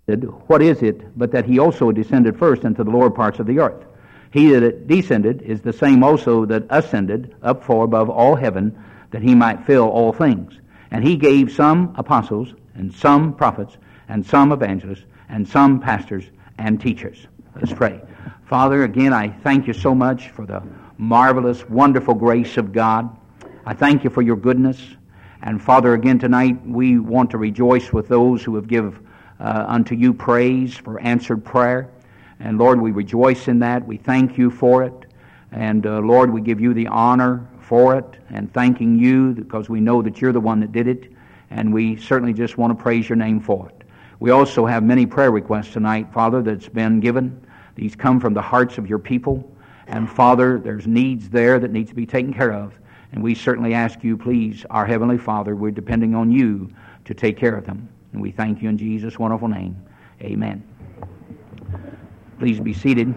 what is it but that he also descended first into the lower parts of the earth? He that descended is the same also that ascended up far above all heaven, that he might fill all things. And he gave some apostles, and some prophets, and some evangelists, and some pastors and teachers. Let's pray. Father, again, I thank you so much for the marvelous, wonderful grace of God. I thank you for your goodness. And Father, again tonight, we want to rejoice with those who have given unto you praise for answered prayer. And Lord, we rejoice in that. We thank you for it. And Lord, we give you the honor for it, and thanking you because we know that you're the one that did it. And we certainly just want to praise your name for it. We also have many prayer requests tonight, Father, that's been given. These come from the hearts of your people. And Father, there's needs there that need to be taken care of. And we certainly ask you, please, our Heavenly Father, we're depending on you to take care of them. And we thank you in Jesus' wonderful name. Amen. Please be seated.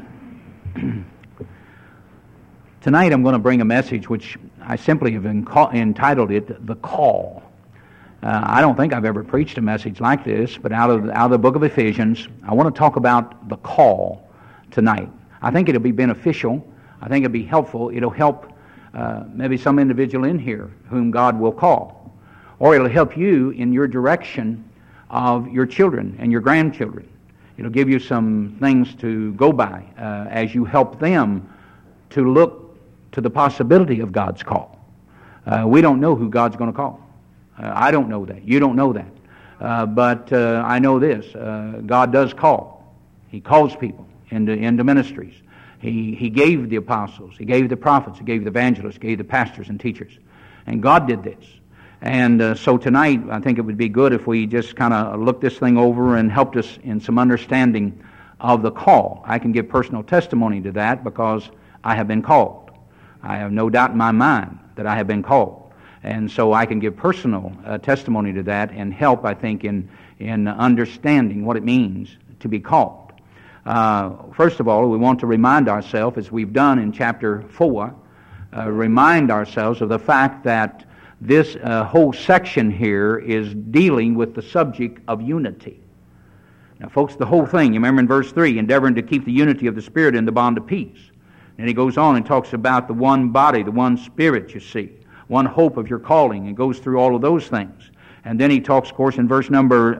Tonight I'm going to bring a message which I simply have entitled it, The Call. I don't think I've ever preached a message like this, but out of the book of Ephesians, I want to talk about the call tonight. I think it'll be beneficial. I think it'll be helpful. It'll help maybe some individual in here whom God will call. Or it'll help you in your direction of your children and your grandchildren. It'll give you some things to go by as you help them to look to the possibility of God's call. We don't know who God's going to call. I don't know that. You don't know that. But I know this. God does call. He calls people into ministries. He gave the apostles. He gave the prophets. He gave the evangelists. He gave the pastors and teachers. And God did this. And so tonight, I think it would be good if we just kind of looked this thing over and helped us in some understanding of the call. I can give personal testimony to that because I have been called. I have no doubt in my mind that I have been called. And so I can give personal testimony to that and help, I think, in understanding what it means to be called. First of all, we want to remind ourselves, as we've done in chapter 4, remind ourselves of the fact that this whole section here is dealing with the subject of unity. Now, folks, the whole thing, you remember in verse 3, endeavoring to keep the unity of the Spirit in the bond of peace. And he goes on and talks about the one body, the one Spirit, you see, one hope of your calling, and goes through all of those things. And then he talks, of course, in verse number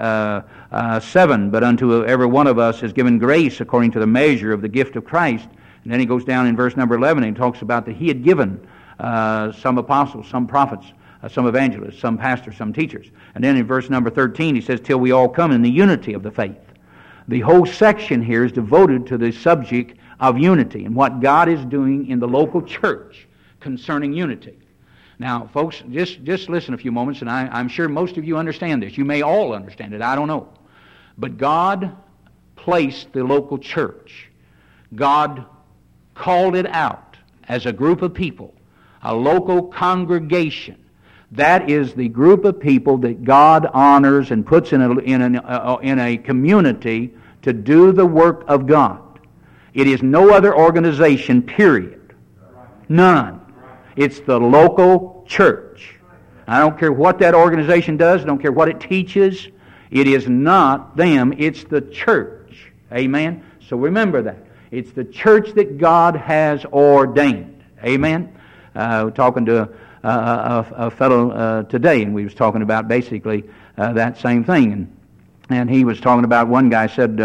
7, but unto every one of us is given grace according to the measure of the gift of Christ. And then he goes down in verse number 11 and he talks about that he had given some apostles, some prophets, some evangelists, some pastors, some teachers. And then in verse number 13 he says, till we all come in the unity of the faith. The whole section here is devoted to the subject of unity and what God is doing in the local church concerning unity. Now, folks, just listen a few moments, and I'm sure most of you understand this. You may all understand it, I don't know. But God placed the local church. God called it out as a group of people, a local congregation. That is the group of people that God honors and puts in a community to do the work of God. It is no other organization, period. None. It's the local church. I don't care what that organization does. I don't care what it teaches. It is not them. It's the church. Amen? So remember that. It's the church that God has ordained. Amen? Talking to a fellow today, and we was talking about basically that same thing. And he was talking about, one guy said,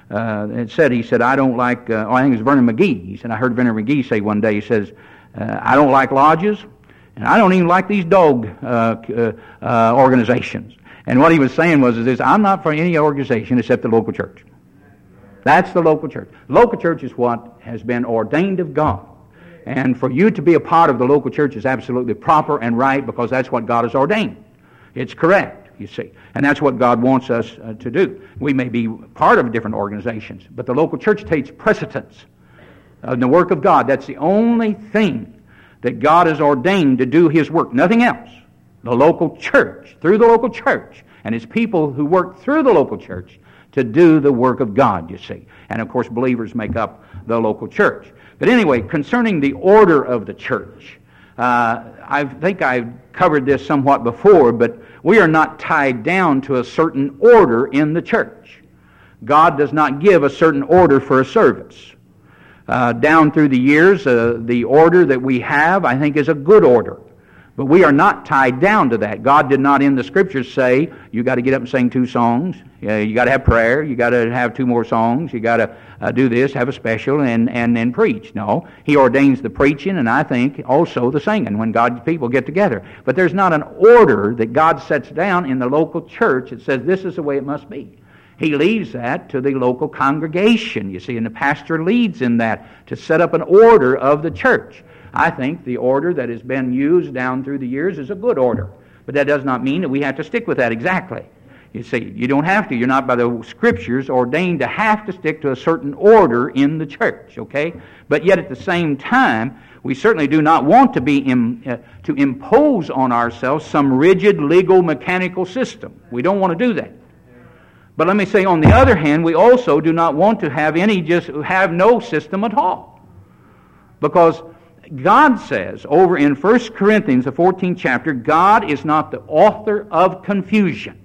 he said, I don't like, I think it was Vernon McGee. He said, I heard Vernon McGee say one day, he says, I don't like lodges, and I don't even like these dog organizations. And what he was saying was this, I'm not for any organization except the local church. That's the local church. The local church is what has been ordained of God. And for you to be a part of the local church is absolutely proper and right because that's what God has ordained. It's correct, you see. And that's what God wants us to do. We may be part of different organizations, but the local church takes precedence in the work of God. That's the only thing that God has ordained to do His work. Nothing else. The local church, through the local church, and His people who work through the local church to do the work of God, you see. And of course, believers make up the local church. But anyway, concerning the order of the church, I think I've covered this somewhat before, but we are not tied down to a certain order in the church. God does not give a certain order for a service. Down through the years, the order that we have, I think, is a good order. But we are not tied down to that. God did not in the Scriptures say, you got to get up and sing 2 songs. You got to have prayer. You got to have 2 more songs. You got to do this, have a special, and then preach. No, He ordains the preaching, and I think also the singing when God's people get together. But there's not an order that God sets down in the local church that says this is the way it must be. He leaves that to the local congregation, you see, and the pastor leads in that to set up an order of the church. I think the order that has been used down through the years is a good order. But that does not mean that we have to stick with that exactly. You see, you don't have to. You're not by the Scriptures ordained to have to stick to a certain order in the church, okay? But yet at the same time, we certainly do not want to be to impose on ourselves some rigid, legal, mechanical system. We don't want to do that. But let me say, on the other hand, we also do not want to have have no system at all. Because God says over in 1 Corinthians, the 14th chapter, God is not the author of confusion.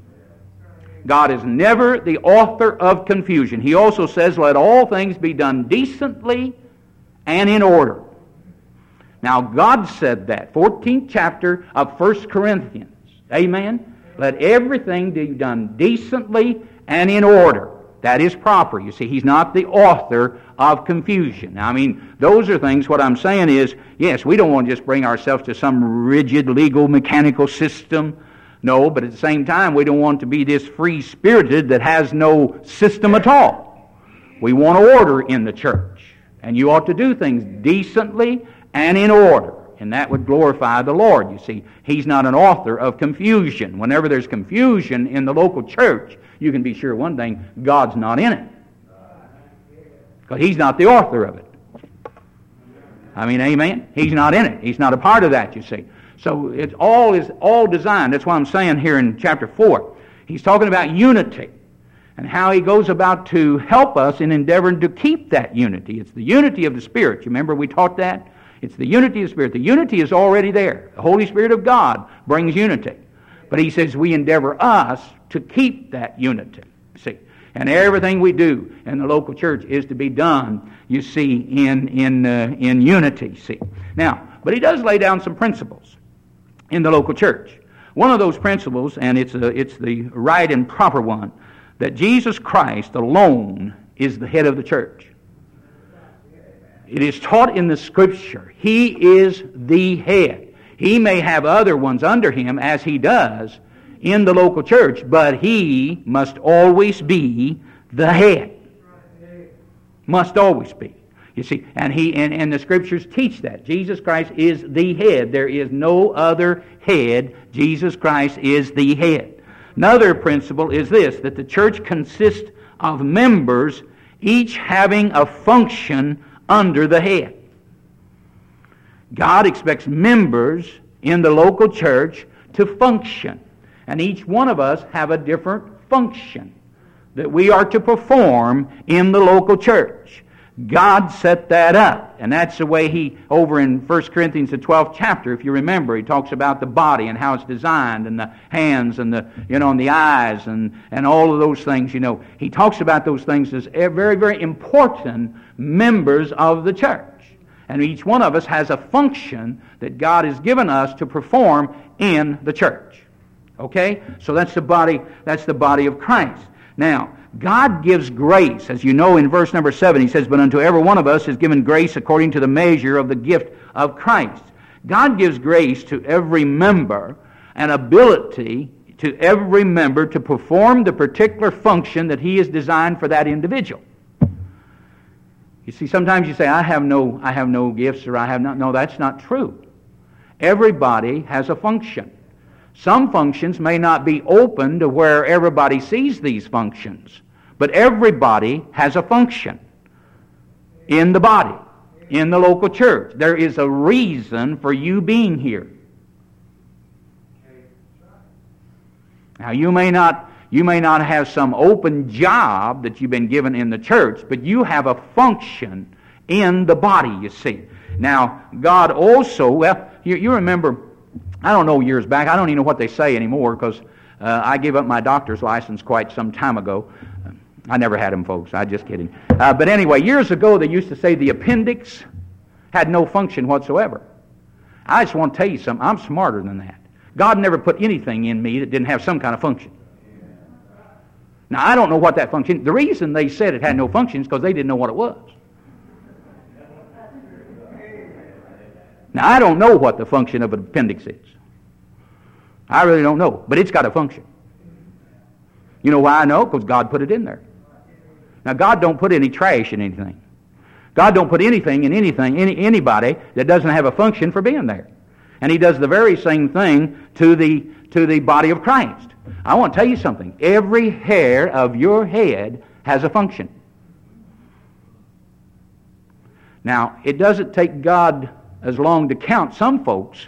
God is never the author of confusion. He also says, let all things be done decently and in order. Now, God said that, 14th chapter of 1 Corinthians. Amen? Let everything be done decently and in order. That is proper. You see, He's not the author of confusion. Now, I mean, those are things, what I'm saying is, yes, we don't want to just bring ourselves to some rigid, legal, mechanical system. No, but at the same time, we don't want to be this free-spirited that has no system at all. We want order in the church. And you ought to do things decently and in order. And that would glorify the Lord. You see, He's not an author of confusion. Whenever there's confusion in the local church, you can be sure one thing, God's not in it. Because He's not the author of it. I mean, amen? He's not in it. He's not a part of that, you see. So it's all designed. That's why I'm saying here in chapter 4. He's talking about unity and how He goes about to help us in endeavoring to keep that unity. It's the unity of the Spirit. You remember we taught that? It's the unity of the Spirit. The unity is already there. The Holy Spirit of God brings unity. But He says we endeavor us to keep that unity. See, and everything we do in the local church is to be done, you see, in unity. See, now, but He does lay down some principles in the local church. One of those principles, and it's the right and proper one, that Jesus Christ alone is the head of the church. It is taught in the Scripture. He is the head. He may have other ones under Him, as He does in the local church, but He must always be the head. Must always be. You see, and the Scriptures teach that. Jesus Christ is the head. There is no other head. Jesus Christ is the head. Another principle is this, that the church consists of members, each having a function under the head. God expects members in the local church to function. And each one of us have a different function that we are to perform in the local church. God set that up. And that's the way He, over in 1 Corinthians, the 12th chapter, if you remember, He talks about the body and how it's designed, and the hands and and the eyes and all of those things, He talks about those things as very, very important members of the church. And each one of us has a function that God has given us to perform in the church. Okay? So that's the body of Christ. Now, God gives grace. As you know, in verse number 7, He says, but unto every one of us is given grace according to the measure of the gift of Christ. God gives grace to every member, an ability to every member to perform the particular function that He has designed for that individual. You see, sometimes you say, I have no gifts, or I have not. No, that's not true. Everybody has a function. Some functions may not be open to where everybody sees these functions, but everybody has a function in the body, in the local church. There is a reason for you being here. Now, you may not have some open job that you've been given in the church, but you have a function in the body, you see. Now, God also, you remember, I don't know, years back, I don't even know what they say anymore, because I gave up my doctor's license quite some time ago. I never had them, folks. I'm just kidding. But anyway, years ago they used to say the appendix had no function whatsoever. I just want to tell you something. I'm smarter than that. God never put anything in me that didn't have some kind of function. Now, I don't know what that function is. The reason they said it had no function is because they didn't know what it was. Now, I don't know what the function of an appendix is. I really don't know. But it's got a function. You know why I know? Because God put it in there. Now, God don't put any trash in anything. God don't put anything in anybody that doesn't have a function for being there. And He does the very same thing to the body of Christ. I want to tell you something. Every hair of your head has a function. Now, it doesn't take God as long to count some folks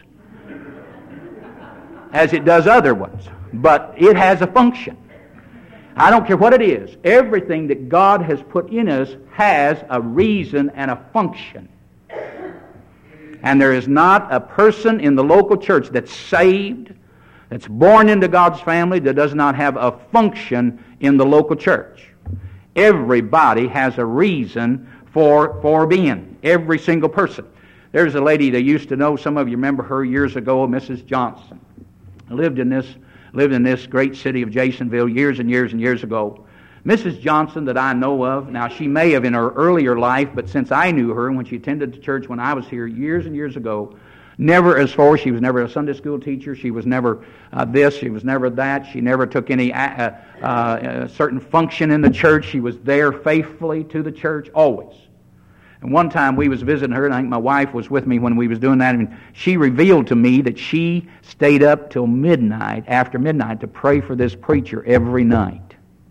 as it does other ones, but it has a function. I don't care what it is. Everything that God has put in us has a reason and a function. And there is not a person in the local church that's saved, that's born into God's family, that does not have a function in the local church. Everybody has a reason for being. Every single person. There's a lady that used to know, some of you remember her years ago, Mrs. Johnson. Lived in this great city of Jasonville years and years and years ago. Mrs. Johnson that I know of, now she may have in her earlier life, but since I knew her when she attended the church when I was here years and years ago, never as far, she was never a Sunday school teacher, she was never this, she was never that, she never took any certain function in the church, she was there faithfully to the church, always. And one time we was visiting her, and I think my wife was with me when we was doing that, and she revealed to me that she stayed up till midnight, after midnight, to pray for this preacher every night.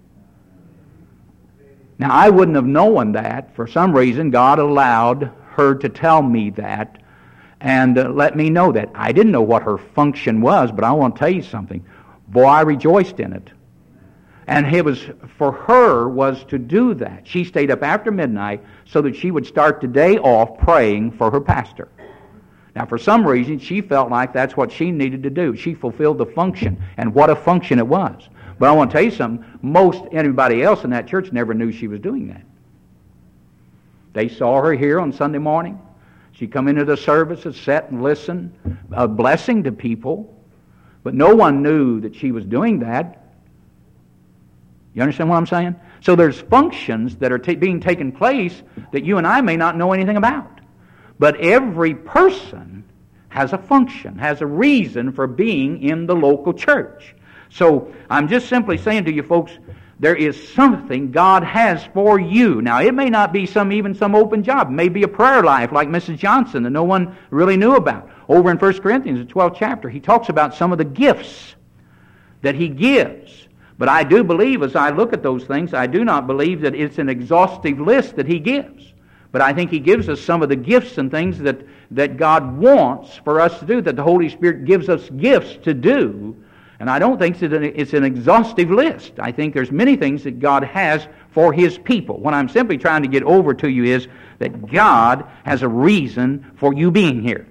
Now, I wouldn't have known that. For some reason, God allowed her to tell me that and let me know that. I didn't know what her function was, but I want to tell you something. Boy, I rejoiced in it. And it was, for her, was to do that. She stayed up after midnight so that she would start the day off praying for her pastor. Now, for some reason, she felt like that's what she needed to do. She fulfilled the function, and what a function it was. But I want to tell you something. Most anybody else in that church never knew she was doing that. They saw her here on Sunday morning. She'd come into the services, sit and listen, a blessing to people. But no one knew that she was doing that. You understand what I'm saying? So there's functions that are being taken place that you and I may not know anything about. But every person has a function, has a reason for being in the local church. So I'm just simply saying to you folks, there is something God has for you. Now, it may not be even some open job. It may be a prayer life like Mrs. Johnson that no one really knew about. Over in 1 Corinthians, the 12th chapter, he talks about some of the gifts that he gives. But I do believe, as I look at those things, I do not believe that it's an exhaustive list that he gives. But I think he gives us some of the gifts and things that God wants for us to do, that the Holy Spirit gives us gifts to do. And I don't think it's an exhaustive list. I think there's many things that God has for His people. What I'm simply trying to get over to you is that God has a reason for you being here.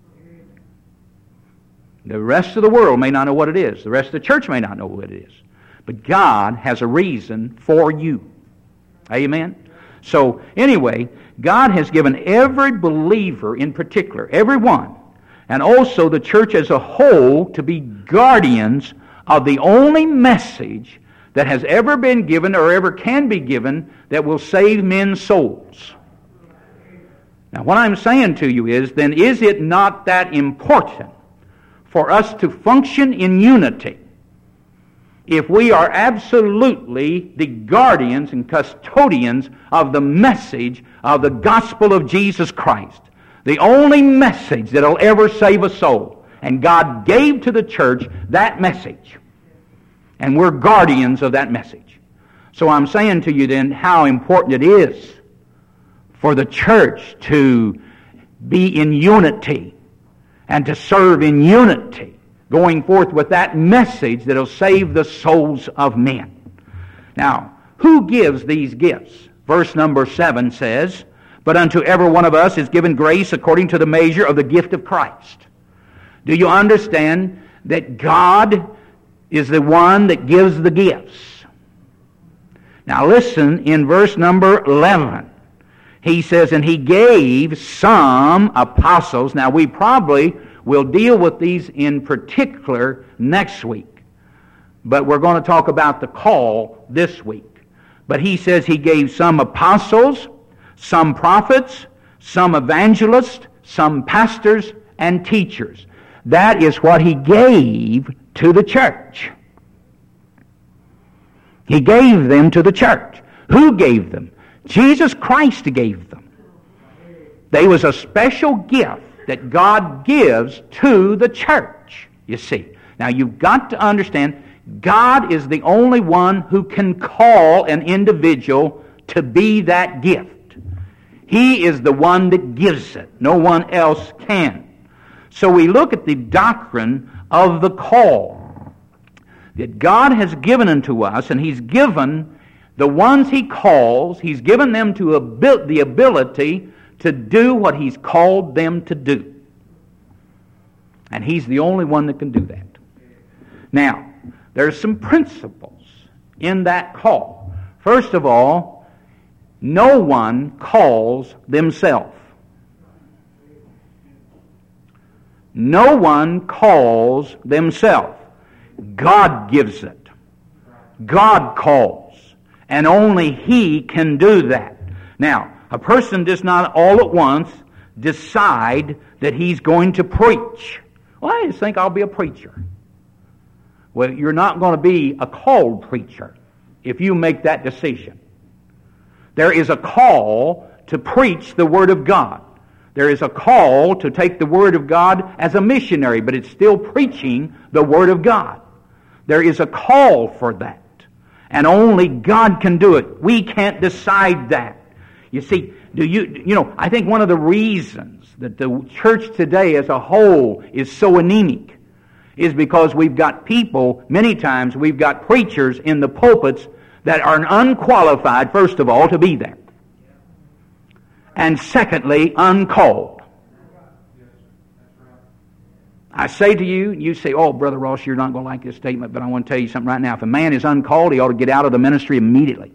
The rest of the world may not know what it is. The rest of the church may not know what it is. But God has a reason for you. Amen? So, anyway, God has given every believer in particular, everyone, and also the church as a whole, to be guardians of the only message that has ever been given or ever can be given that will save men's souls. Now, what I'm saying to you is, then, is it not that important for us to function in unity if we are absolutely the guardians and custodians of the message of the gospel of Jesus Christ? The only message that will ever save a soul. And God gave to the church that message. And we're guardians of that message. So I'm saying to you then how important it is for the church to be in unity and to serve in unity, going forth with that message that will save the souls of men. Now, who gives these gifts? Verse number 7 says, "But unto every one of us is given grace according to the measure of the gift of Christ." Do you understand that God is the one that gives the gifts? Now listen, in verse number 11, he says, and he gave some apostles. Now we probably will deal with these in particular next week, but we're going to talk about the call this week. But he says he gave some apostles, some prophets, some evangelists, some pastors, and teachers. That is what he gave to the church. He gave them to the church. Who gave them? Jesus Christ gave them. They was a special gift that God gives to the church, you see. Now you've got to understand, God is the only one who can call an individual to be that gift. He is the one that gives it. No one else can. So we look at the doctrine of the call that God has given unto us, and He's given the ones He calls, He's given them to the ability to do what He's called them to do. And He's the only one that can do that. Now, there's some principles in that call. First of all, no one calls themselves. No one calls themselves. God gives it. God calls. And only He can do that. Now, a person does not all at once decide that he's going to preach. Well, I just think I'll be a preacher. Well, you're not going to be a called preacher if you make that decision. There is a call to preach the Word of God. There is a call to take the Word of God as a missionary, but it's still preaching the Word of God. There is a call for that. And only God can do it. We can't decide that. You see, I think one of the reasons that the church today as a whole is so anemic is because we've got people, many times we've got preachers in the pulpits that are unqualified, first of all, to be there. And secondly, uncalled. I say to you, you say, oh, Brother Ross, you're not going to like this statement, but I want to tell you something right now. If a man is uncalled, he ought to get out of the ministry immediately.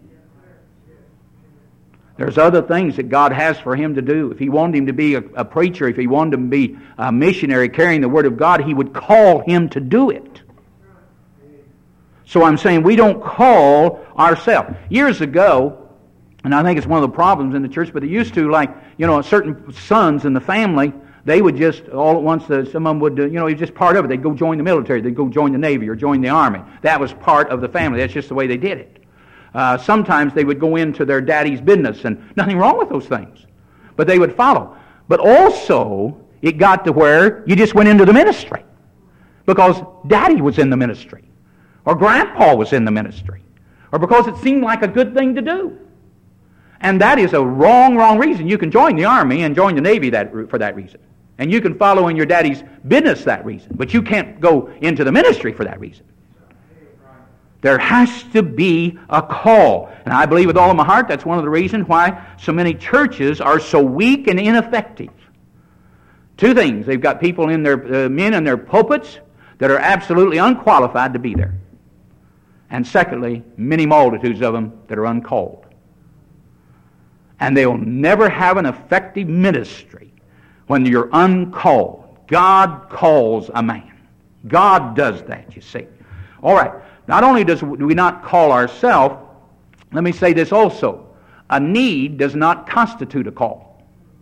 There's other things that God has for him to do. If He wanted him to be a preacher, if He wanted him to be a missionary carrying the Word of God, He would call him to do it. So I'm saying we don't call ourselves. Years ago, and I think it's one of the problems in the church, but they used to, certain sons in the family, they would just, all at once, some of them would, it's just part of it. They'd go join the military. They'd go join the Navy or join the Army. That was part of the family. That's just the way they did it. Sometimes they would go into their daddy's business, and nothing wrong with those things. But they would follow. But also, it got to where you just went into the ministry because daddy was in the ministry, or grandpa was in the ministry, or because it seemed like a good thing to do. And that is a wrong reason. You can join the Army and join the Navy for that reason. And you can follow in your daddy's business that reason. But you can't go into the ministry for that reason. There has to be a call. And I believe with all of my heart that's one of the reasons why so many churches are so weak and ineffective. Two things. They've got people in their men in their pulpits that are absolutely unqualified to be there. And secondly, many multitudes of them that are uncalled. And they'll never have an effective ministry when you're uncalled. God calls a man. God does that, you see. All right. Not only do we not call ourselves, let me say this also. A need does not constitute a call.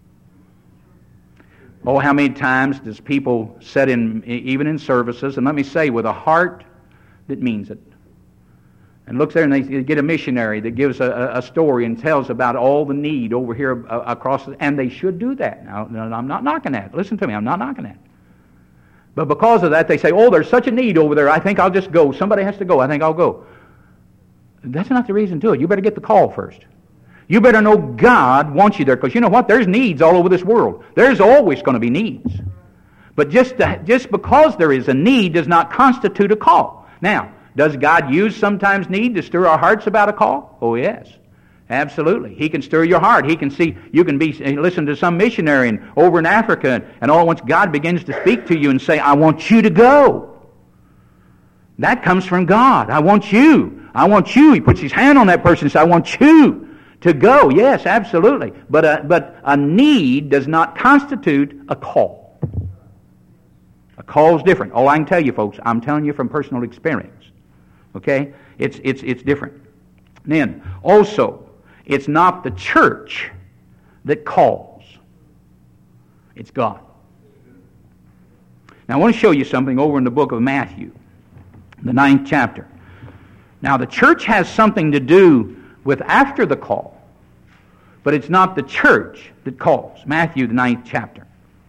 Oh, how many times does people sit in, even in services, and let me say, with a heart that means it, and looks there and they get a missionary that gives a story and tells about all the need over here across, and they should do that. Now, I'm not knocking that. Listen to me, I'm not knocking that. But because of that, they say, oh, there's such a need over there, I think I'll just go. Somebody has to go, I think I'll go. That's not the reason to do it. You better get the call first. You better know God wants you there, because you know what? There's needs all over this world. There's always going to be needs. But just because there is a need does not constitute a call. Now, does God use sometimes need to stir our hearts about a call? Oh, yes. Absolutely. He can stir your heart. He can see, you can listen to some missionary over in Africa, and all at once God begins to speak to you and say, I want you to go. That comes from God. I want you. I want you. He puts his hand on that person and says, I want you to go. Yes, absolutely. But a need does not constitute a call. A call is different. All I can tell you, folks, I'm telling you from personal experience. Okay? It's different. Then, also, it's not the church that calls. It's God. Now, I want to show you something over in the book of Matthew, the 9th chapter. Now, the church has something to do with after the call, but it's not the church that calls. Matthew, the 9th chapter.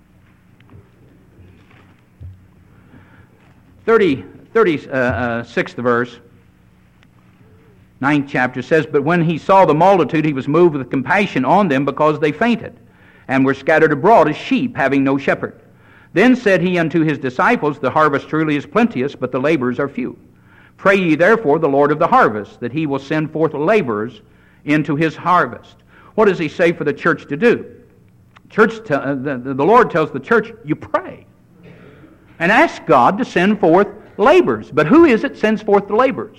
36th verse, 9th chapter says, But when he saw the multitude, he was moved with compassion on them because they fainted, and were scattered abroad as sheep, having no shepherd. Then said he unto his disciples, The harvest truly is plenteous, but the laborers are few. Pray ye therefore the Lord of the harvest, that he will send forth laborers into his harvest. What does he say for the church to do? The Lord tells the church, you pray. And ask God to send forth laborers. But who is it sends forth the laborers?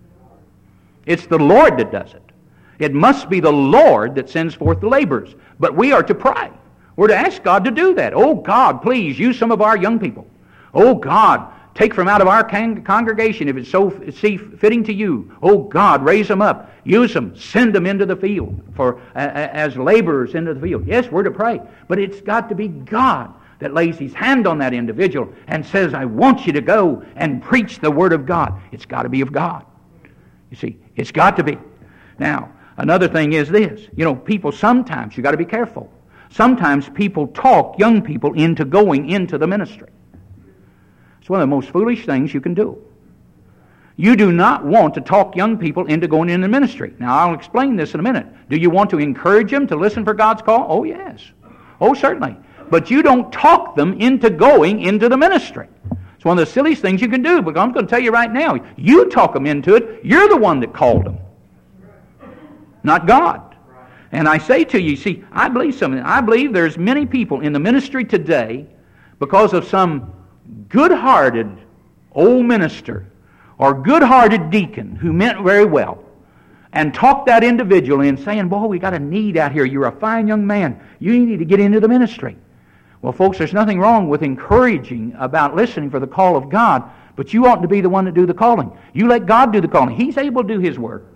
It's the Lord that does it. It must be the Lord that sends forth the laborers. But we are to pray. We're to ask God to do that. Oh God, please use some of our young people. Oh God, take from out of our congregation if it's so fitting to you. Oh God, raise them up. Use them. Send them into the field as laborers into the field. Yes, we're to pray. But it's got to be God that lays his hand on that individual and says, I want you to go and preach the Word of God. It's got to be of God. You see, it's got to be. Now, another thing is this. People sometimes, you got to be careful. Sometimes people talk young people into going into the ministry. It's one of the most foolish things you can do. You do not want to talk young people into going into the ministry. Now, I'll explain this in a minute. Do you want to encourage them to listen for God's call? Oh, yes. Oh, certainly. But you don't talk them into going into the ministry. It's one of the silliest things you can do, but I'm going to tell you right now, you talk them into it, you're the one that called them, not God. And I say to you, see, I believe something. I believe there's many people in the ministry today because of some good-hearted old minister or good-hearted deacon who meant very well and talked that individual in saying, boy, we got a need out here. You're a fine young man. You need to get into the ministry. Well, folks, there's nothing wrong with encouraging about listening for the call of God, but you ought to be the one to do the calling. You let God do the calling. He's able to do His work.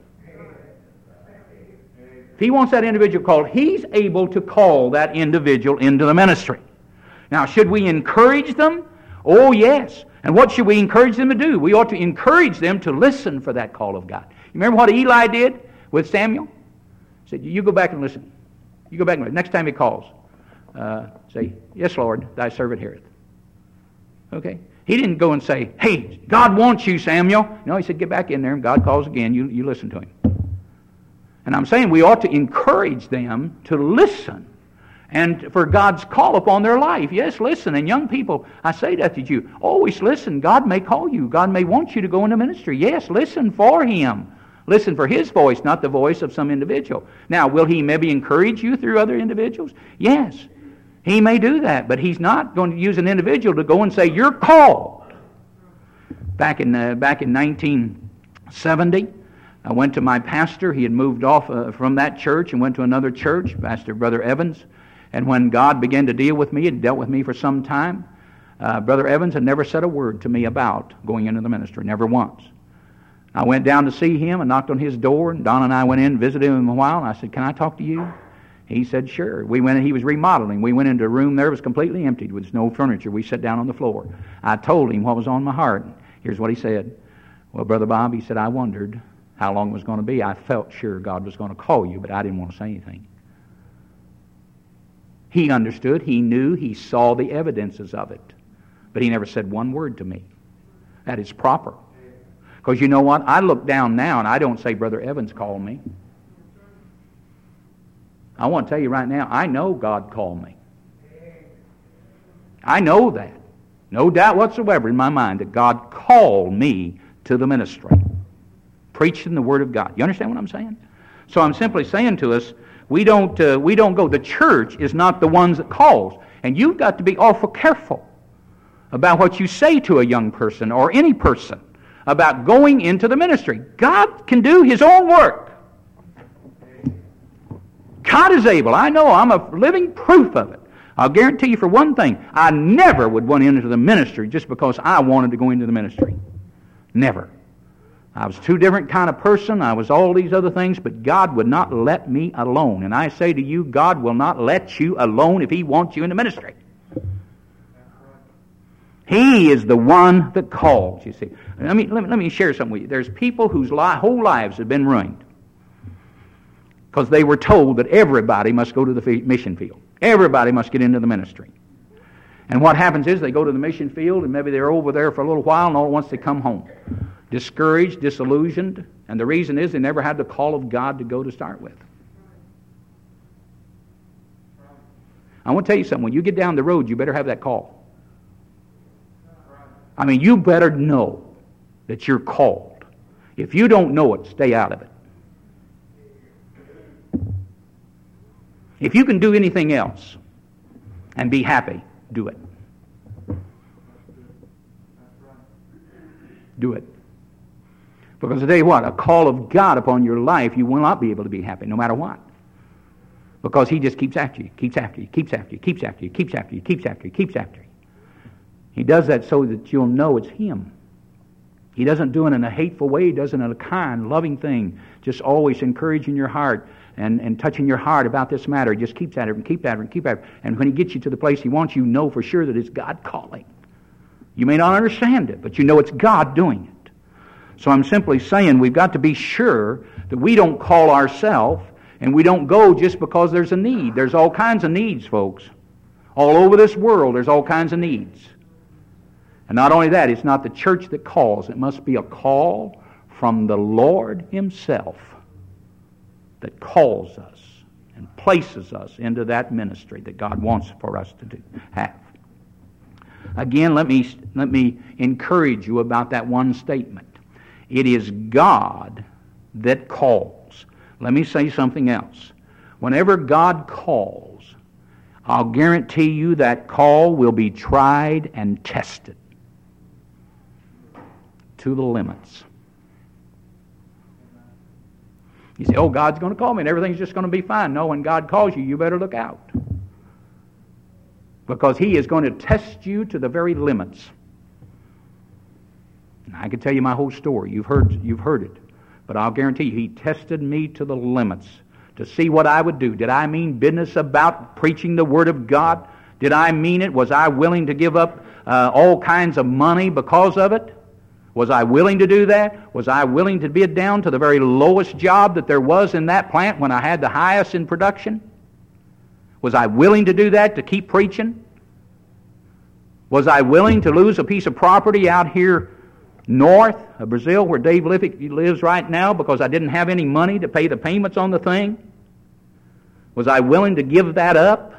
If He wants that individual called, He's able to call that individual into the ministry. Now, should we encourage them? Oh, yes. And what should we encourage them to do? We ought to encourage them to listen for that call of God. You remember what Eli did with Samuel? He said, you go back and listen. You go back and listen. Next time he calls, say, yes, Lord, thy servant heareth. Okay? He didn't go and say, hey, God wants you, Samuel. No, he said, get back in there, and God calls again. You listen to Him. And I'm saying we ought to encourage them to listen and for God's call upon their life. Yes, listen. And young people, I say that to you. Always listen. God may call you. God may want you to go into ministry. Yes, listen for Him. Listen for His voice, not the voice of some individual. Now, will He maybe encourage you through other individuals? Yes, He may do that. But He's not going to use an individual to go and say, you're called. Back in 1970, I went to my pastor. He had moved off from that church and went to another church, Pastor Brother Evans. And when God began to deal with me, and dealt with me for some time, Brother Evans had never said a word to me about going into the ministry, never once. I went down to see him and knocked on his door, and Don and I went in and visited him a while, and I said, can I talk to you? He said, sure. We went. He was remodeling. We went into a room there. It was completely empty with no furniture. We sat down on the floor. I told him what was on my heart. Here's what he said. Well, Brother Bob, he said, I wondered how long it was going to be. I felt sure God was going to call you, but I didn't want to say anything. He understood, he knew, he saw the evidences of it. But he never said one word to me. That is proper. Because you know what? I look down now and I don't say, Brother Evans called me. I want to tell you right now, I know God called me. I know that. No doubt whatsoever in my mind that God called me to the ministry. Preaching the Word of God. You understand what I'm saying? So I'm simply saying to us, we don't go. The church is not the ones that calls. And you've got to be awful careful about what you say to a young person or any person about going into the ministry. God can do His own work. God is able. I know. I'm a living proof of it. I'll guarantee you for one thing, I never would want into the ministry just because I wanted to go into the ministry. Never. I was too different kind of person. I was all these other things, but God would not let me alone. And I say to you, God will not let you alone if He wants you in the ministry. He is the one that calls, you see. Let me share something with you. There's people whose whole lives have been ruined because they were told that everybody must go to the mission field. Everybody must get into the ministry. And what happens is they go to the mission field and maybe they're over there for a little while and all at once they come home. Discouraged, disillusioned, and the reason is they never had the call of God to go to start with. I want to tell you something. When you get down the road, you better have that call. I mean, you better know that you're called. If you don't know it, stay out of it. If you can do anything else and be happy, do it. Do it. Because I tell you what, a call of God upon your life, you will not be able to be happy no matter what. Because He just keeps after you, keeps after you, keeps after you, keeps after you, keeps after you, keeps after you, keeps after you. He does that so that you'll know it's Him. He doesn't do it in a hateful way. He does it in a kind, loving thing. Just always encouraging your heart and touching your heart about this matter. He just keeps at it and keeps at it and keeps at it. And when He gets you to the place He wants you, know for sure that it's God calling. You may not understand it, but you know it's God doing it. So I'm simply saying we've got to be sure that we don't call ourselves and we don't go just because there's a need. There's all kinds of needs, folks. All over this world, there's all kinds of needs. And not only that, it's not the church that calls. It must be a call from the Lord Himself that calls us and places us into that ministry that God wants for us to have. Again, let me encourage you about that one statement. It is God that calls. Let me say something else. Whenever God calls, I'll guarantee you that call will be tried and tested to the limits. You say, oh, God's going to call me and everything's just going to be fine. No, when God calls you, you better look out. Because He is going to test you to the very limits. And I can tell you my whole story. You've heard it. But I'll guarantee you, He tested me to the limits to see what I would do. Did I mean business about preaching the Word of God? Did I mean it? Was I willing to give up all kinds of money because of it? Was I willing to do that? Was I willing to be down to the very lowest job that there was in that plant when I had the highest in production? Was I willing to do that to keep preaching? Was I willing to lose a piece of property out here north of Brazil where Dave Liffick lives right now because I didn't have any money to pay the payments on the thing? Was I willing to give that up?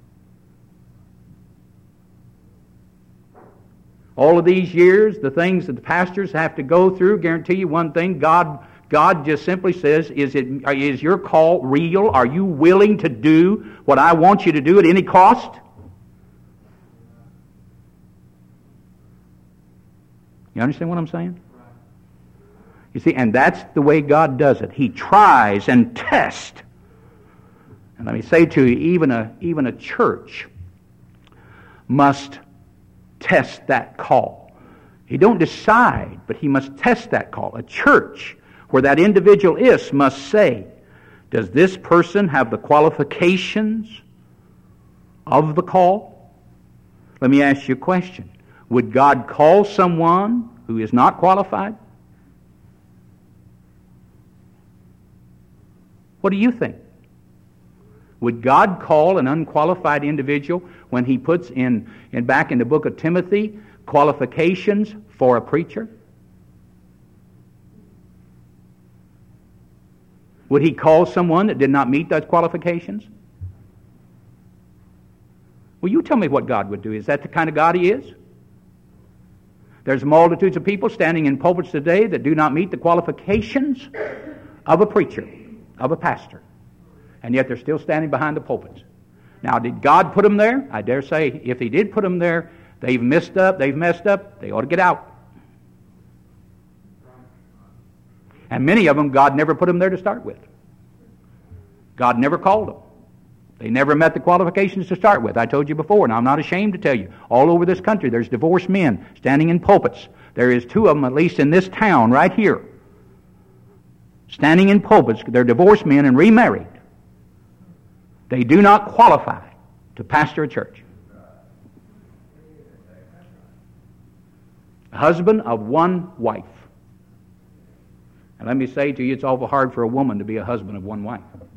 All of these years, the things that the pastors have to go through, guarantee you one thing, God just simply says, is your call real? Are you willing to do what I want you to do at any cost? You understand what I'm saying? You see, and that's the way God does it. He tries and tests. And let me say to you, even a church must test that call. He don't decide, but he must test that call. A church where that individual is must say, does this person have the qualifications of the call? Let me ask you a question. Would God call someone who is not qualified? What do you think? Would God call an unqualified individual when He puts in back in the book of Timothy qualifications for a preacher? Would He call someone that did not meet those qualifications? Well, you tell me what God would do. Is that the kind of God He is? There's multitudes of people standing in pulpits today that do not meet the qualifications of a preacher, of a pastor. And yet they're still standing behind the pulpits. Now, did God put them there? I dare say, if He did put them there, they've messed up, they ought to get out. And many of them, God never put them there to start with. God never called them. They never met the qualifications to start with. I told you before, and I'm not ashamed to tell you, all over this country there's divorced men standing in pulpits. There is 2 of them, at least in this town right here, standing in pulpits. They're divorced men and remarried. They do not qualify to pastor a church. A husband of one wife. And let me say to you, it's awful hard for a woman to be a husband of one wife.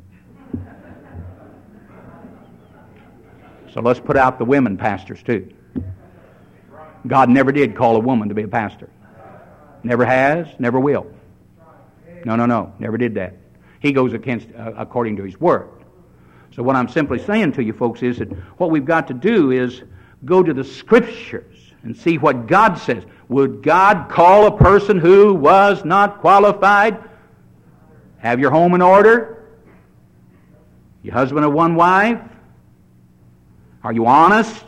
So let's put out the women pastors too. God never did call a woman to be a pastor. Never has, never will. No, never did that. He goes against according to His Word. So what I'm simply saying to you folks is that what we've got to do is go to the Scriptures and see what God says. Would God call a person who was not qualified? Have your home in order? Your husband of one wife? Are you honest?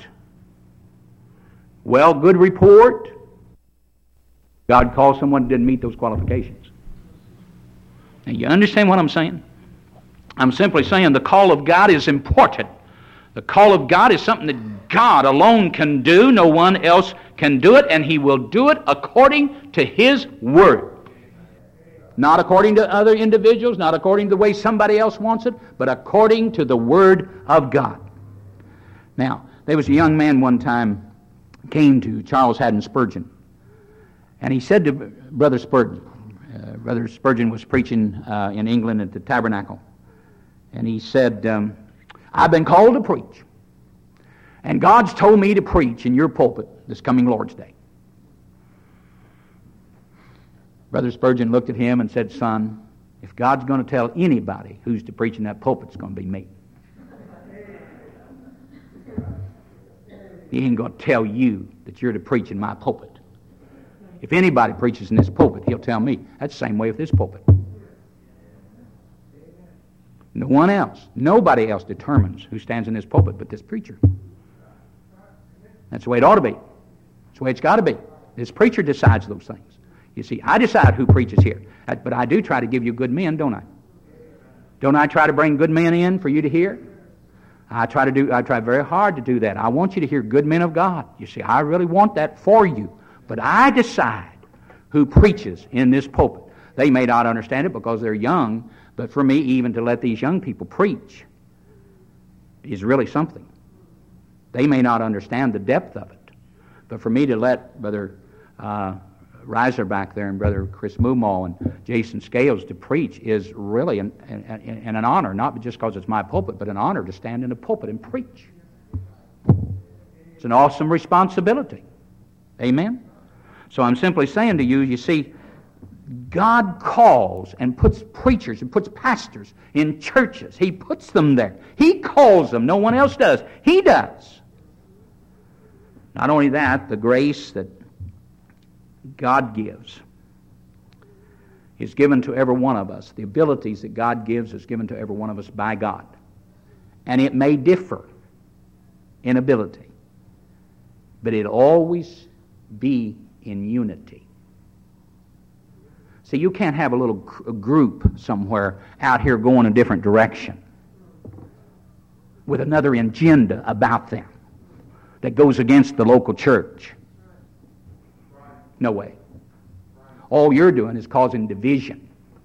Well, good report. God called someone who didn't meet those qualifications. Now, you understand what I'm saying? I'm simply saying the call of God is important. The call of God is something that God alone can do. No one else can do it, and He will do it according to His Word. Not according to other individuals, not according to the way somebody else wants it, but according to the Word of God. Now, there was a young man one time came to Charles Haddon Spurgeon, and he said to Brother Spurgeon, Brother Spurgeon was preaching in England at the Tabernacle, and he said, I've been called to preach, and God's told me to preach in your pulpit this coming Lord's Day. Brother Spurgeon looked at him and said, son, if God's going to tell anybody who's to preach in that pulpit, it's going to be me. He ain't going to tell you that you're to preach in my pulpit. If anybody preaches in this pulpit, he'll tell me. That's the same way with this pulpit. No one else, nobody else determines who stands in this pulpit but this preacher. That's the way it ought to be. That's the way it's got to be. This preacher decides those things. You see, I decide who preaches here. But I do try to give you good men, don't I? Don't I try to bring good men in for you to hear? I try very hard to do that. I want you to hear good men of God. You see, I really want that for you. But I decide who preaches in this pulpit. They may not understand it because they're young, but for me, even to let these young people preach is really something. They may not understand the depth of it, but for me to let Brother Reiser back there and Brother Chris Mumal and Jason Scales to preach is really an honor, not just because it's my pulpit, but an honor to stand in a pulpit and preach. It's an awesome responsibility. Amen? So I'm simply saying to you, you see, God calls and puts preachers and puts pastors in churches. He puts them there. He calls them. No one else does. He does. Not only that, the grace that God gives is given to every one of us. The abilities that God gives is given to every one of us by God. And it may differ in ability, but it'll always be in unity. See, you can't have a little group somewhere out here going a different direction with another agenda about them that goes against the local church. No way. All you're doing is causing division.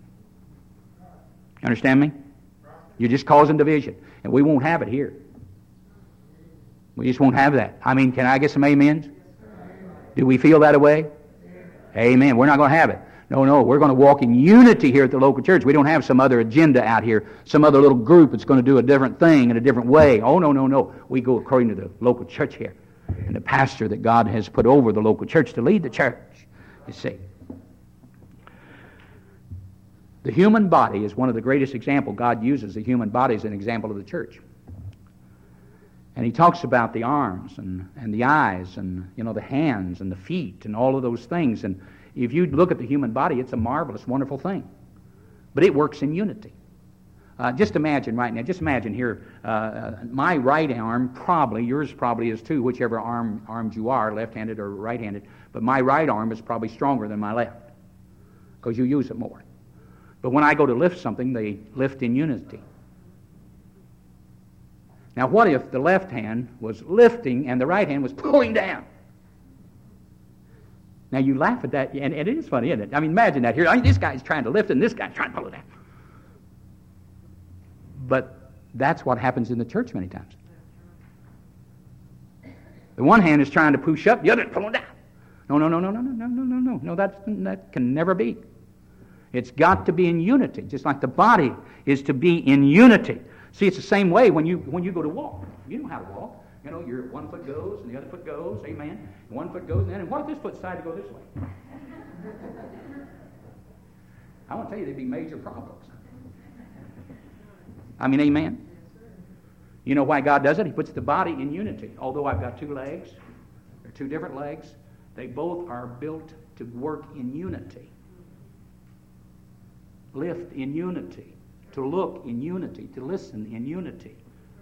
You understand me? You're just causing division. And we won't have it here. We just won't have that. I mean, can I get some amens? Do we feel that way? Amen. We're not going to have it. No, we're going to walk in unity here at the local church. We don't have some other agenda out here, some other little group that's going to do a different thing in a different way. Oh, no. We go according to the local church here and the pastor that God has put over the local church to lead the church, you see. The human body is one of the greatest examples. God uses the human body as an example of the church. And he talks about the arms and the eyes and, the hands and the feet and all of those things. And if you look at the human body, it's a marvelous, wonderful thing. But it works in unity. Just imagine right now, here, my right arm probably, yours probably is too, whichever arms you are, left-handed or right-handed, but my right arm is probably stronger than my left because you use it more. But when I go to lift something, they lift in unity. Now, what if the left hand was lifting and the right hand was pulling down? Now, you laugh at that, and it is funny, isn't it? I mean, imagine that here. This guy's trying to lift and this guy's trying to pull it down. But that's what happens in the church many times. The one hand is trying to push up, the other is pulling down. No, that can never be. It's got to be in unity, just like the body is to be in unity. See, it's the same way when you go to walk. You know how to walk. You know, your one foot goes and the other foot goes, amen. One foot goes and then, and what if this foot decided to go this way? I want to tell you, there'd be major problems. I mean, amen. You know why God does it? He puts the body in unity. Although I've got two legs, or two different legs, they both are built to work in unity. Lift in unity. To look in unity. To listen in unity.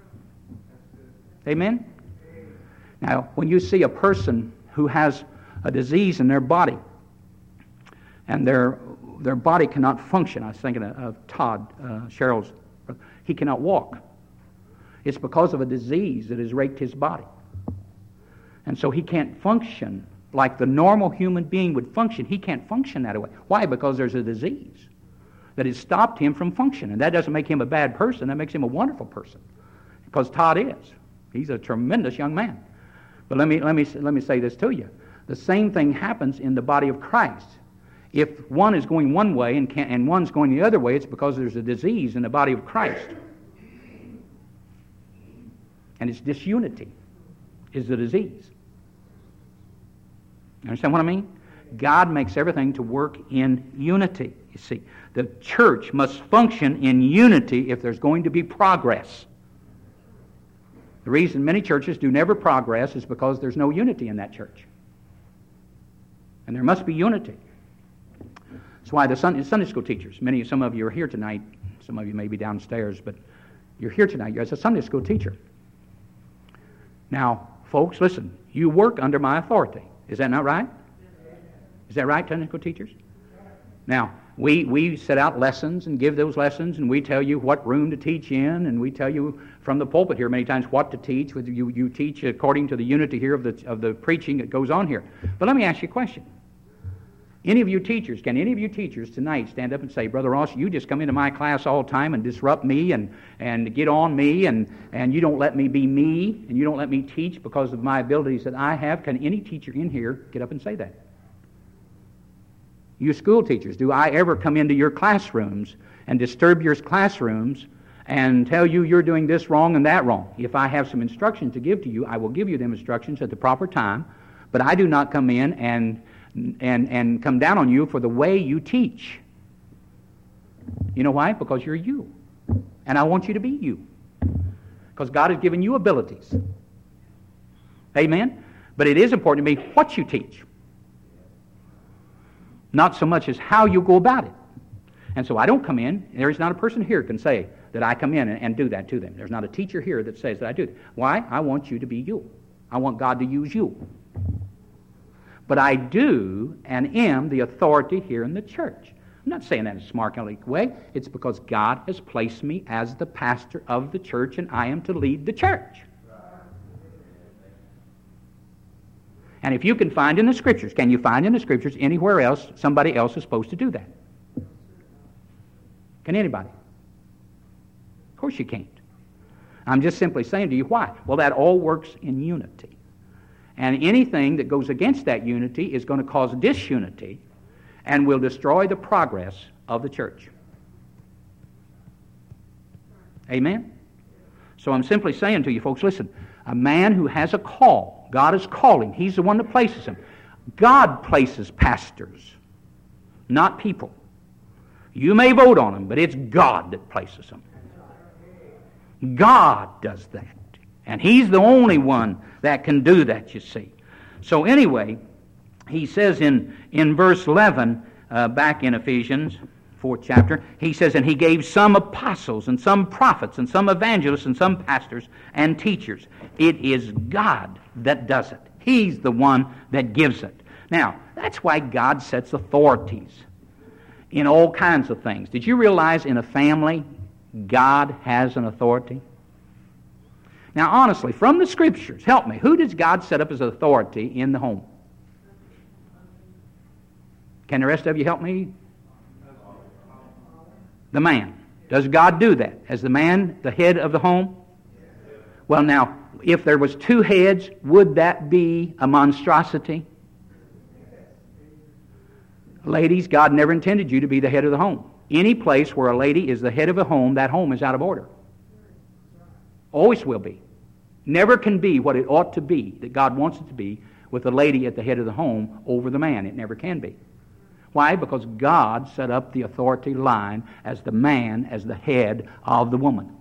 Amen? Now, when you see a person who has a disease in their body, and their body cannot function, I was thinking of Todd, Cheryl's, he cannot walk. It's because of a disease that has raked his body. And so he can't function like the normal human being would function. He can't function that way. Why? Because there's a disease that has stopped him from functioning. That doesn't make him a bad person. That makes him a wonderful person. Because Todd is. He's a tremendous young man. But let me say this to you. The same thing happens in the body of Christ. If one is going one way and one's going the other way, it's because there's a disease in the body of Christ. And it's disunity is the disease. You understand what I mean? God makes everything to work in unity, you see. The church must function in unity if there's going to be progress. The reason many churches do never progress is because there's no unity in that church. And there must be unity. That's why the Sunday school teachers, some of you are here tonight, some of you may be downstairs, but you're here tonight as a Sunday school teacher. Now, folks, listen, you work under my authority. Is that not right? Is that right, Sunday school teachers? Now, we set out lessons and give those lessons, and we tell you what room to teach in, and we tell you from the pulpit here many times what to teach. You teach according to the unity here of the preaching that goes on here. But let me ask you a question. Can any of you teachers tonight stand up and say, Brother Ross, you just come into my class all the time and disrupt me and get on me and you don't let me be me and you don't let me teach because of my abilities that I have? Can any teacher in here get up and say that? You school teachers, do I ever come into your classrooms and disturb your classrooms and tell you you're doing this wrong and that wrong? If I have some instructions to give to you, I will give you them instructions at the proper time, but I do not come in and come down on you for the way you teach. You know why? Because you're you. And I want you to be you. Because God has given you abilities. Amen? But it is important to me what you teach. Not so much as how you go about it. And so I don't come in, there is not a person here can say that I come in and do that to them. There's not a teacher here that says that I do that. Why? I want you to be you. I want God to use you. But I do and am the authority here in the church. I'm not saying that in a smart aleck way. It's because God has placed me as the pastor of the church and I am to lead the church. And if you can find in the Scriptures, can you find in the Scriptures anywhere else somebody else is supposed to do that? Can anybody? Of course you can't. I'm just simply saying to you, why? Well, that all works in unity. And anything that goes against that unity is going to cause disunity and will destroy the progress of the church. Amen? So I'm simply saying to you folks, listen, a man who has a call, God is calling, he's the one that places him. God places pastors, not people. You may vote on them, but it's God that places them. God does that. And he's the only one that can do that, you see. So anyway, he says in verse 11, back in Ephesians, 4th chapter, he says, and he gave some apostles and some prophets and some evangelists and some pastors and teachers. It is God that does it. He's the one that gives it. Now, that's why God sets authorities in all kinds of things. Did you realize in a family, God has an authority? Now, honestly, from the Scriptures, help me. Who does God set up as authority in the home? Can the rest of you help me? The man. Does God do that? As the man, the head of the home? Well, now, if there was two heads, would that be a monstrosity? Ladies, God never intended you to be the head of the home. Any place where a lady is the head of a home, that home is out of order. Always will be. Never can be what it ought to be, that God wants it to be, with the lady at the head of the home over the man. It never can be. Why? Because God set up the authority line as the man, as the head of the woman.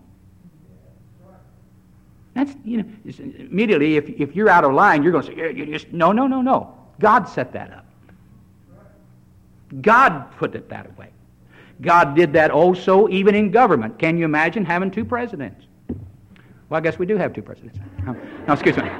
That's, immediately, if you're out of line, you're going to say, no. God set that up. God put it that way. God did that also even in government. Can you imagine having two presidents? Well, I guess we do have two presidents. No, excuse me.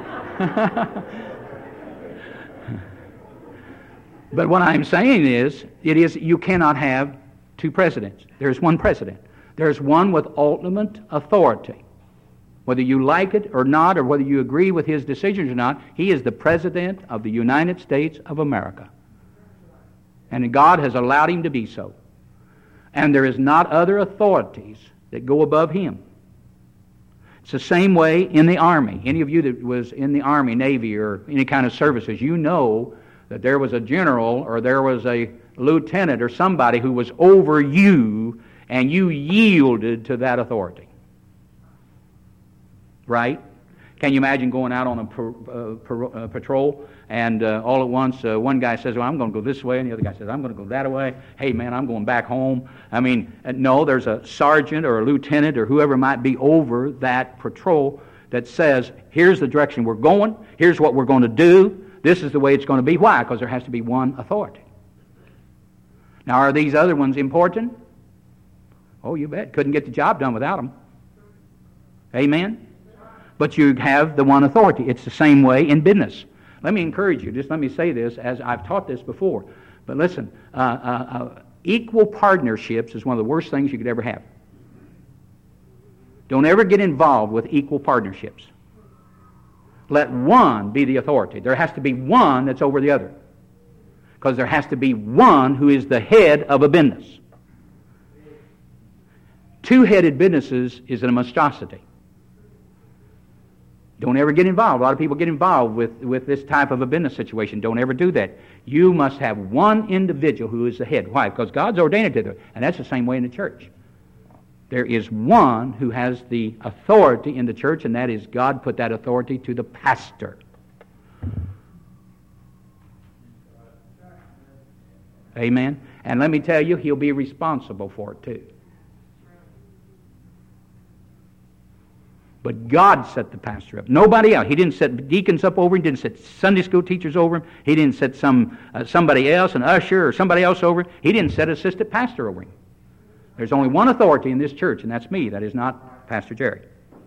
But what I'm saying is, you cannot have two presidents. There's one president. There's one with ultimate authority. Whether you like it or not, or whether you agree with his decisions or not, he is the President of the United States of America. And God has allowed him to be so. And there is not other authorities that go above him. It's the same way in the Army. Any of you that was in the Army, Navy, or any kind of services, you know that there was a general or there was a lieutenant or somebody who was over you, and you yielded to that authority. Right? Can you imagine going out on a patrol, and all at once one guy says, well, I'm going to go this way, and the other guy says, I'm going to go that way. Hey, man, I'm going back home. I mean, no, there's a sergeant or a lieutenant or whoever might be over that patrol that says, here's the direction we're going, here's what we're going to do, this is the way it's going to be. Why? Because there has to be one authority. Now, are these other ones important? Oh, you bet. Couldn't get the job done without them. Amen? But you have the one authority. It's the same way in business. Let me encourage you. Just let me say this, as I've taught this before. But listen, equal partnerships is one of the worst things you could ever have. Don't ever get involved with equal partnerships. Let one be the authority. There has to be one that's over the other. Because there has to be one who is the head of a business. Two-headed businesses is a monstrosity. Don't ever get involved. A lot of people get involved with this type of a business situation. Don't ever do that. You must have one individual who is the head. Why? Because God's ordained it to do. And that's the same way in the church. There is one who has the authority in the church, and that is God put that authority to the pastor. Amen? And let me tell you, he'll be responsible for it too. But God set the pastor up. Nobody else. He didn't set deacons up over him. He didn't set Sunday school teachers over him. He didn't set somebody else, an usher or somebody else over him. He didn't set assistant pastor over him. There's only one authority in this church, and that's me. That is not Pastor Jerry.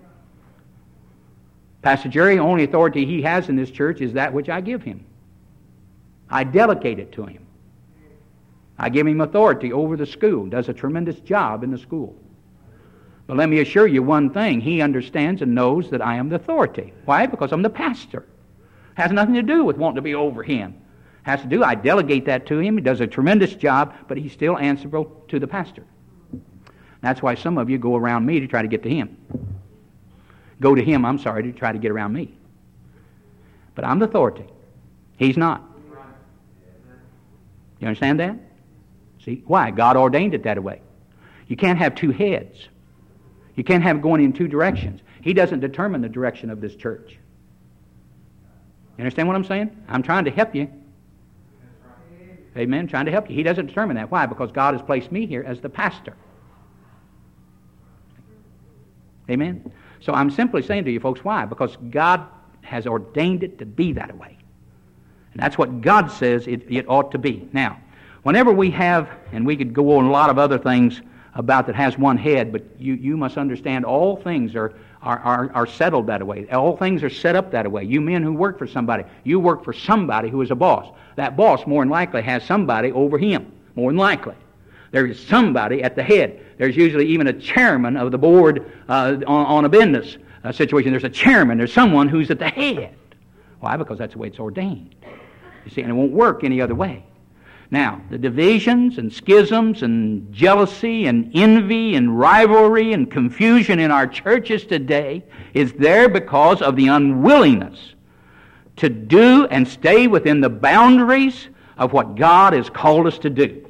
Pastor Jerry, the only authority he has in this church is that which I give him. I delegate it to him. I give him authority over the school. Does a tremendous job in the school. But let me assure you one thing. He understands and knows that I am the authority. Why? Because I'm the pastor. Has nothing to do with wanting to be over him. Has to do, I delegate that to him. He does a tremendous job, but he's still answerable to the pastor. That's why some of you go around me to try to get to him. Go to him, to try to get around me. But I'm the authority. He's not. You understand that? See? Why? God ordained it that way. You can't have two heads. You can't have it going in two directions. He doesn't determine the direction of this church. You understand what I'm saying? I'm trying to help you. Amen? Trying to help you. He doesn't determine that. Why? Because God has placed me here as the pastor. Amen? So I'm simply saying to you folks, why? Because God has ordained it to be that way. And that's what God says it ought to be. Now, whenever we have, and we could go on a lot of other things about that has one head, but you must understand all things are settled that way. All things are set up that way. You men who work for somebody, you work for somebody who is a boss. That boss more than likely has somebody over him, more than likely. there is somebody at the head. There's usually even a chairman of the board on a business situation. There's a chairman. There's someone who's at the head. Why? Because that's the way it's ordained. You see, and it won't work any other way. Now, the divisions and schisms and jealousy and envy and rivalry and confusion in our churches today is there because of the unwillingness to do and stay within the boundaries of what God has called us to do.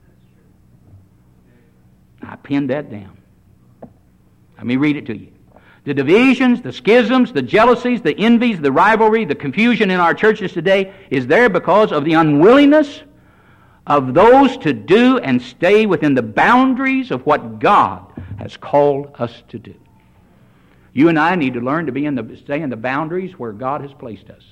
I pinned that down. Let me read it to you. The divisions, the schisms, the jealousies, the envies, the rivalry, the confusion in our churches today is there because of the unwillingness of those to do and stay within the boundaries of what God has called us to do. You and I need to learn to stay in the boundaries where God has placed us.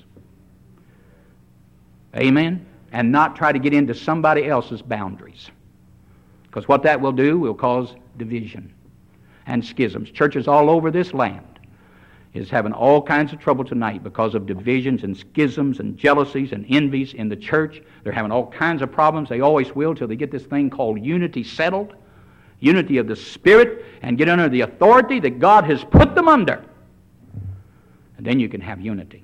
Amen? And not try to get into somebody else's boundaries. Because what that will do will cause division and schisms. Churches all over this land is having all kinds of trouble tonight because of divisions and schisms and jealousies and envies in the church. They're having all kinds of problems. They always will till they get this thing called unity settled, unity of the Spirit, and get under the authority that God has put them under. And then you can have unity.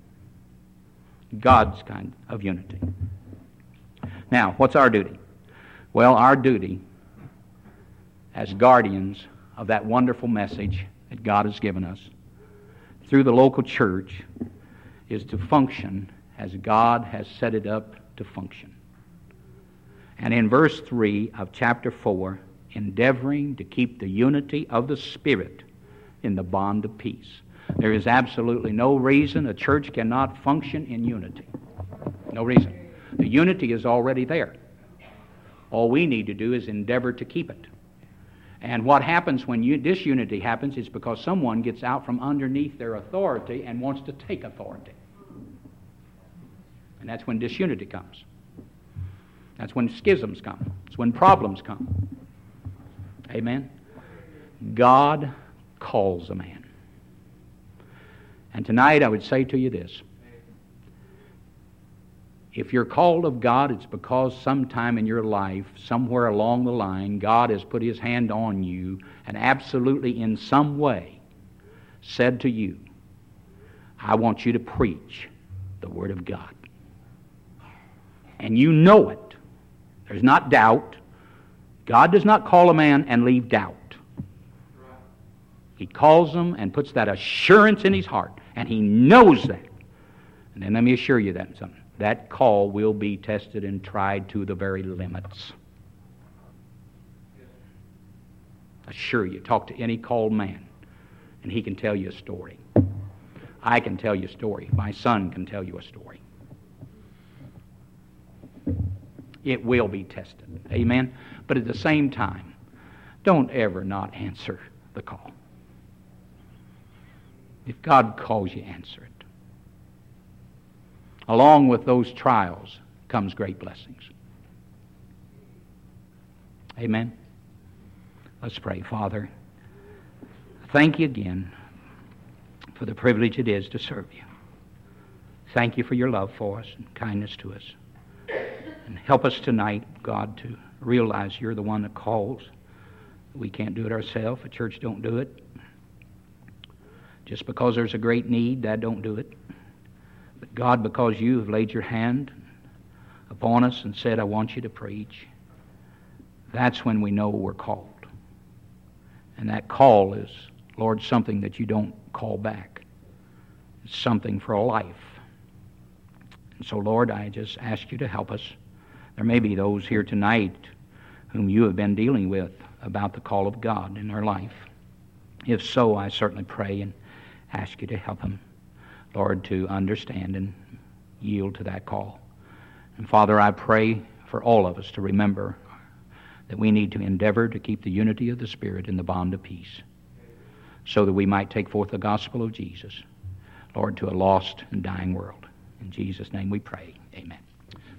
God's kind of unity. Now, what's our duty? Well, our duty as guardians of that wonderful message that God has given us through the local church is to function as God has set it up to function. And in verse 3 of chapter 4, endeavoring to keep the unity of the Spirit in the bond of peace. There is absolutely no reason a church cannot function in unity. No reason. The unity is already there. All we need to do is endeavor to keep it. And what happens when disunity happens is because someone gets out from underneath their authority and wants to take authority. And that's when disunity comes. That's when schisms come. It's when problems come. Amen? God calls a man. And tonight I would say to you this. If you're called of God, it's because sometime in your life, somewhere along the line, God has put His hand on you and absolutely in some way said to you, I want you to preach the Word of God. And you know it. There's not doubt. God does not call a man and leave doubt. He calls him and puts that assurance in his heart, and he knows that. And then let me assure you that something. That call will be tested and tried to the very limits. Assure you, talk to any called man, and he can tell you a story. I can tell you a story. My son can tell you a story. It will be tested. Amen? But at the same time, don't ever not answer the call. If God calls you, answer it. Along with those trials comes great blessings. Amen? Let's pray. Father, thank you again for the privilege it is to serve you. Thank you for your love for us and kindness to us. And help us tonight, God, to realize you're the one that calls. We can't do it ourselves. A church don't do it. Just because there's a great need, that don't do it. But God, because you have laid your hand upon us and said, I want you to preach, that's when we know we're called. And that call is, Lord, something that you don't call back. It's something for a life. And so, Lord, I just ask you to help us. There may be those here tonight whom you have been dealing with about the call of God in their life. If so, I certainly pray and ask you to help them, Lord, to understand and yield to that call. And Father, I pray for all of us to remember that we need to endeavor to keep the unity of the Spirit in the bond of peace so that we might take forth the gospel of Jesus, Lord, to a lost and dying world. In Jesus' name we pray. Amen.